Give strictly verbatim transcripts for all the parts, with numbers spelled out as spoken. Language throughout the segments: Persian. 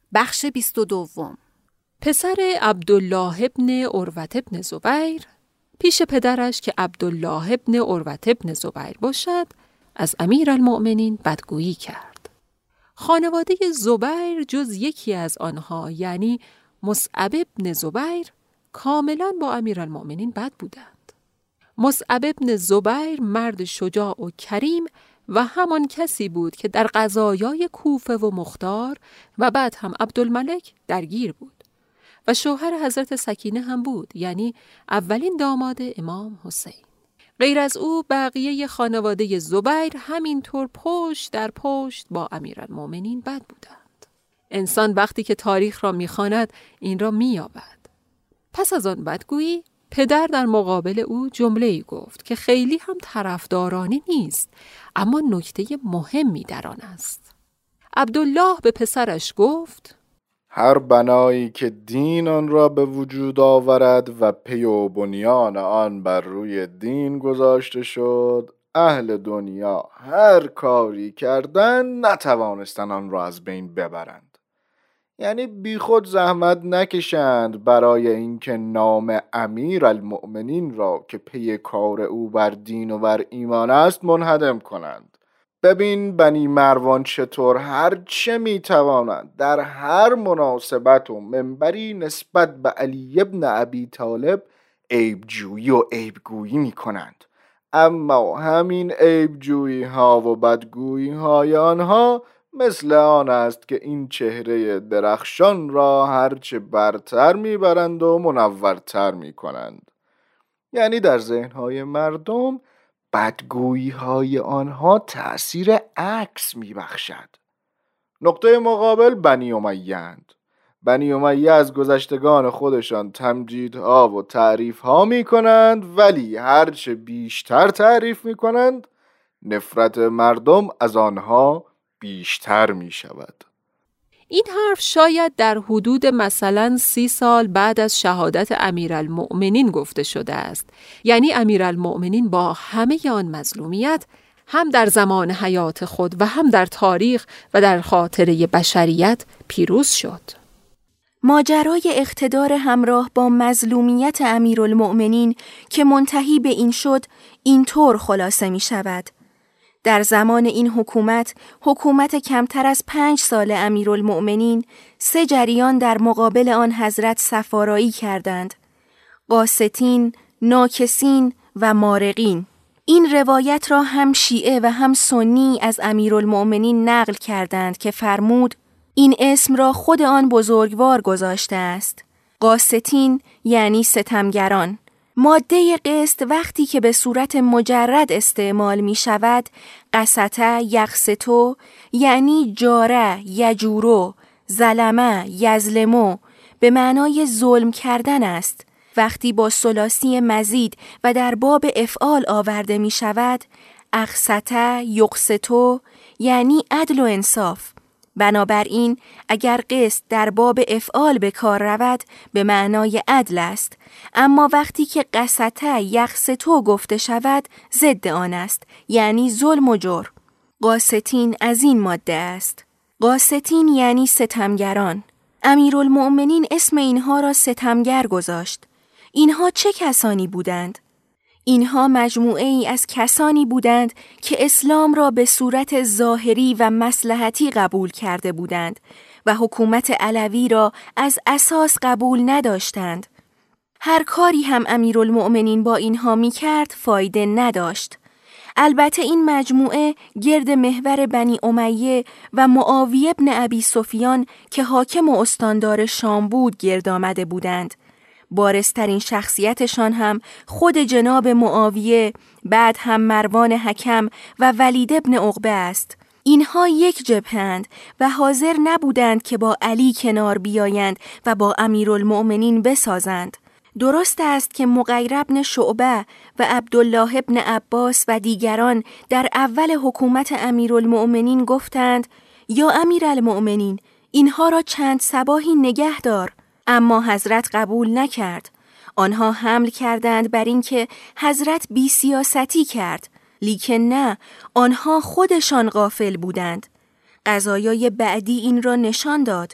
بخش بیست و دوم. پسر عبدالله ابن عروة ابن زبیر پیش پدرش که عبدالله ابن عروة ابن زبیر باشد از امیرالمؤمنین بدگویی کرد. خانواده زبیر جز یکی از آنها یعنی مصعب ابن زبیر کاملا با امیرالمؤمنین بد بودند. مصعب ابن زبیر مرد شجاع و کریم و همان کسی بود که در قضایای کوفه و مختار و بعد هم عبدالملک درگیر بود و شوهر حضرت سکینه هم بود، یعنی اولین داماد امام حسین. غیر از او بقیه خانواده زبیر همینطور پشت در پشت با امیرالمؤمنین بد بودند. انسان وقتی که تاریخ را می‌خواند این را می‌یابد. پس از آن بدگویی پدر در مقابل او جمله‌ای گفت که خیلی هم طرفدارانه نیست، اما نکته مهمی در آن است. عبدالله به پسرش گفت: هر بنایی که دین آن را به وجود آورد و پی و بنیان آن بر روی دین گذاشته شد، اهل دنیا هر کاری کردن نتوانستن آن را از بین ببرند. یعنی بی خود زحمت نکشند برای اینکه نام امیر المؤمنین را که پی کار او بر دین و بر ایمان است منهدم کنند. ببین بنی مروان چطور هر چه می توانند در هر مناسبت و منبری نسبت به علی ابن ابی طالب عیبجویی و عیبگویی می کنند، اما همین عیبجویی ها و بدگویی های آنها مثل آن است که این چهره درخشان را هرچه برتر میبرند و منورتر میکنند. یعنی در ذهنهای مردم بدگویی های آنها تأثیر عکس میبخشد. نقطه مقابل بنی امیه اند. بنی امیه از گذشتگان خودشان تمجیدها و تعریفها میکنند، ولی هرچه بیشتر تعریف میکنند نفرت مردم از آنها بیشتر می شود. این حرف شاید در حدود مثلا سی سال بعد از شهادت امیرالمؤمنین گفته شده است. یعنی امیرالمؤمنین با همه آن مظلومیت هم در زمان حیات خود و هم در تاریخ و در خاطره بشریت پیروز شد. ماجرای اقتدار همراه با مظلومیت امیرالمؤمنین که منتهی به این شد اینطور خلاصه می شود: در زمان این حکومت، حکومت کمتر از پنج سال امیرالمؤمنین، سه جریان در مقابل آن حضرت سفارایی کردند: قاستین، ناکسین و مارقین. این روایت را هم شیعه و هم سنی از امیرالمؤمنین نقل کردند که فرمود این اسم را خود آن بزرگوار گذاشته است. قاستین یعنی ستمگران. ماده قسط وقتی که به صورت مجرد استعمال می شود، قسطه یقسطو یعنی جاره یجورو، ظلمه یظلمو به معنای ظلم کردن است. وقتی با ثلاثی مزید و در باب افعال آورده می شود، اقسطه یقسطو یعنی عدل و انصاف. بنابراین اگر قسط در باب افعال به کار رود به معنای عدل است، اما وقتی که قسطه یقسطو گفته شود ضد آن است، یعنی ظلم و جور. قاستین از این ماده است. قاستین یعنی ستمگران. امیرالمؤمنین اسم اینها را ستمگر گذاشت. اینها چه کسانی بودند؟ اینها مجموعه ای از کسانی بودند که اسلام را به صورت ظاهری و مصلحتی قبول کرده بودند و حکومت علوی را از اساس قبول نداشتند. هر کاری هم امیرالمؤمنین با اینها می کرد فایده نداشت. البته این مجموعه گرد محور بنی امیه و معاویه ابن ابی سفیان که حاکم و استاندار شام بود گرد آمده بودند. بارزترین شخصیتشان هم خود جناب معاویه، بعد هم مروان حکم و ولید ابن عقبه است. اینها یک جبهند و حاضر نبودند که با علی کنار بیایند و با امیرالمؤمنین بسازند. درست است که مغیر ابن شعبه و عبدالله ابن عباس و دیگران در اول حکومت امیرالمؤمنین گفتند یا امیرالمؤمنین اینها را چند صباحی نگه دار، اما حضرت قبول نکرد. آنها حمل کردند بر اینکه حضرت بی سیاستی کرد، لیکن نه، آنها خودشان غافل بودند. قضایای بعدی این را نشان داد.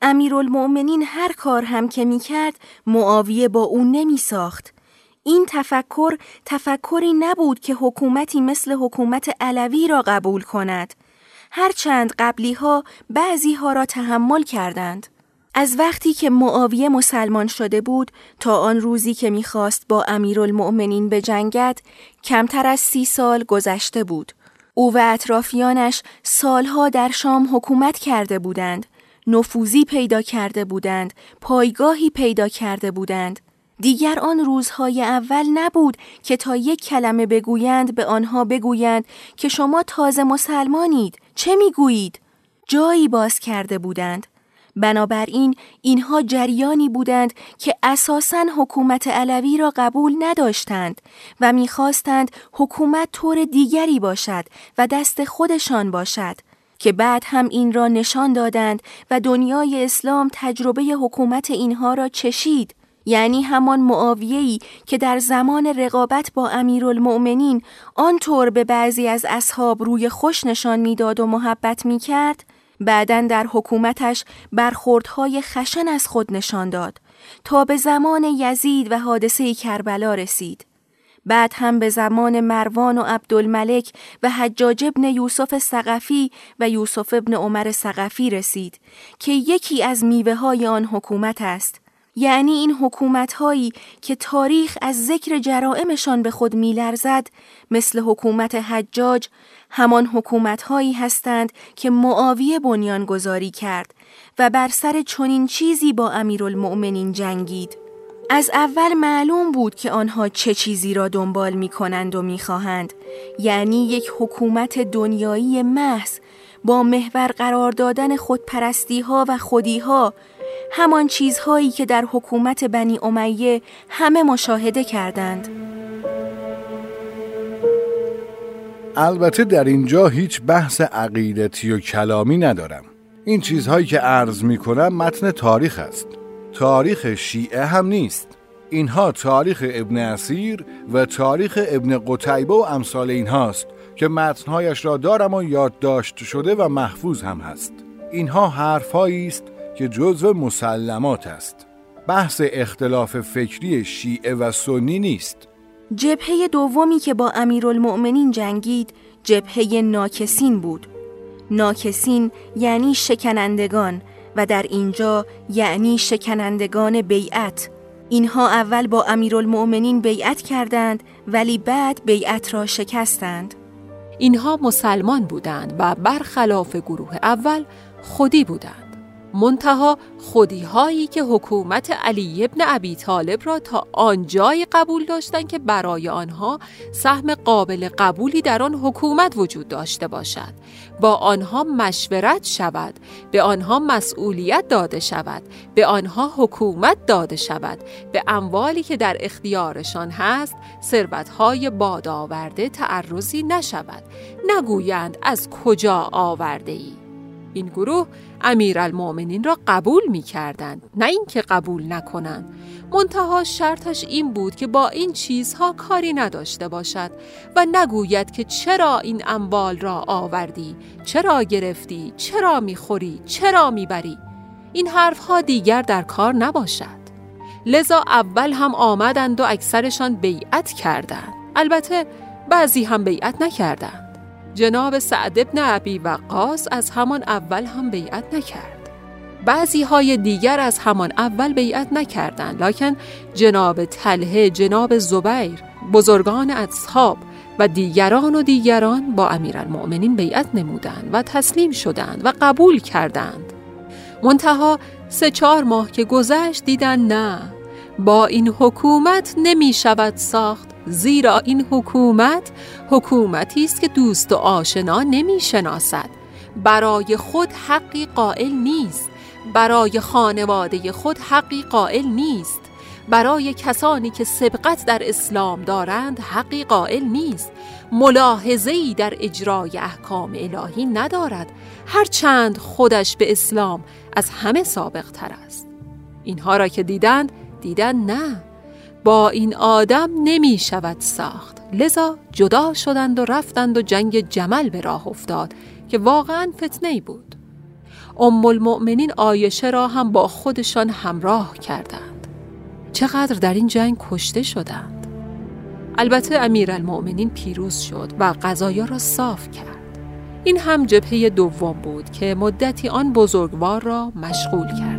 امیرالمؤمنین هر کار هم که می کرد معاویه با اون نمی ساخت. این تفکر تفکری نبود که حکومتی مثل حکومت علوی را قبول کند. هرچند قبلی ها بعضی ها را تحمل کردند. از وقتی که معاویه مسلمان شده بود تا آن روزی که می‌خواست با امیرالمؤمنین بجنگد کمتر از سی سال گذشته بود. او و اطرافیانش سالها در شام حکومت کرده بودند، نفوذی پیدا کرده بودند، پایگاهی پیدا کرده بودند. دیگر آن روزهای اول نبود که تا یک کلمه بگویند به آنها بگویند که شما تازه مسلمانید، چه میگویید؟ جایی باز کرده بودند. بنابراین اینها جریانی بودند که اساساً حکومت علوی را قبول نداشتند و می‌خواستند حکومت طور دیگری باشد و دست خودشان باشد که بعد هم این را نشان دادند و دنیای اسلام تجربه حکومت اینها را چشید. یعنی همان معاویه‌ای که در زمان رقابت با امیرالمؤمنین آنطور به بعضی از اصحاب روی خوش نشان می‌داد و محبت می‌کرد، بعداً در حکومتش برخوردهای خشن از خود نشان داد تا به زمان یزید و حادثه کربلا رسید. بعد هم به زمان مروان و عبدالملک و حجاج ابن یوسف ثقفی و یوسف ابن عمر ثقفی رسید که یکی از میوه‌های آن حکومت است. یعنی این حکومت‌هایی که تاریخ از ذکر جرائمشان به خود می‌لرزد، مثل حکومت حجاج، همان حکومت‌هایی هستند که معاویه بنیانگذاری کرد و بر سر چنین چیزی با امیرالمؤمنین جنگید. از اول معلوم بود که آنها چه چیزی را دنبال می‌کنند و می‌خواهند، یعنی یک حکومت دنیایی محض با محور قرار دادن خودپرستی‌ها و خودی‌ها، همان چیزهایی که در حکومت بنی امیه همه مشاهده کردند. البته در اینجا هیچ بحث عقیدتی و کلامی ندارم. این چیزهایی که عرض می کنم متن تاریخ است. تاریخ شیعه هم نیست. اینها تاریخ ابن اسیر و تاریخ ابن قتیبه و امثال اینهاست که متنهایش را دارم و یادداشت شده و محفوظ هم هست. اینها حرفهایی است که جزو مسلمات است. بحث اختلاف فکری شیعه و سنی نیست. جبهه دومی که با امیرالمؤمنین جنگید جبهه ناکسین بود. ناکسین یعنی شکنندگان و در اینجا یعنی شکنندگان بیعت. اینها اول با امیرالمؤمنین بیعت کردند ولی بعد بیعت را شکستند. اینها مسلمان بودند و برخلاف گروه اول خودی بودند. منتها خودی هایی که حکومت علی ابن ابی طالب را تا آنجایی قبول داشتند که برای آنها سهم قابل قبولی در آن حکومت وجود داشته باشد، با آنها مشورت شود، به آنها مسئولیت داده شود، به آنها حکومت داده شود، به اموالی که در اختیارشان هست ثروت‌های بادآورده تعرضی نشود، نگویند از کجا آورده ای. این گروه امیرالمؤمنین را قبول می کردند، نه اینکه قبول نکنند. منتها شرطش این بود که با این چیزها کاری نداشته باشد و نگوید که چرا این اموال را آوردی، چرا گرفتی، چرا می خوری، چرا می بری. این حرفها دیگر در کار نباشد. لذا اول هم آمدند و اکثرشان بیعت کردند. البته بعضی هم بیعت نکردند. جناب سعد ابن ابی وقاص از همان اول هم بیعت نکرد. بعضی های دیگر از همان اول بیعت نکردند، لکن جناب طلحه، جناب زبیر، بزرگان اصحاب و دیگران و دیگران با امیرالمؤمنین بیعت نمودند و تسلیم شدند و قبول کردند. منتها سه چهار ماه که گذشت دیدن نه، با این حکومت نمی شود ساخت، زیرا این حکومت حکومتی است که دوست و آشنا نمی شناسد، برای خود حقی قائل نیست، برای خانواده خود حقی قائل نیست، برای کسانی که سبقت در اسلام دارند حقی قائل نیست، ملاحظه‌ای در اجرای احکام الهی ندارد، هرچند خودش به اسلام از همه سابق تر است. اینها را که دیدند دیدن نه، با این آدم نمی شود ساخت. لذا جدا شدند و رفتند و جنگ جمل به راه افتاد که واقعا فتنه‌ای بود. ام المؤمنین عایشه را هم با خودشان همراه کردند. چقدر در این جنگ کشته شدند. البته امیرالمؤمنین پیروز شد و قضایا را صاف کرد. این هم جبهه دوم بود که مدتی آن بزرگوار را مشغول کرد.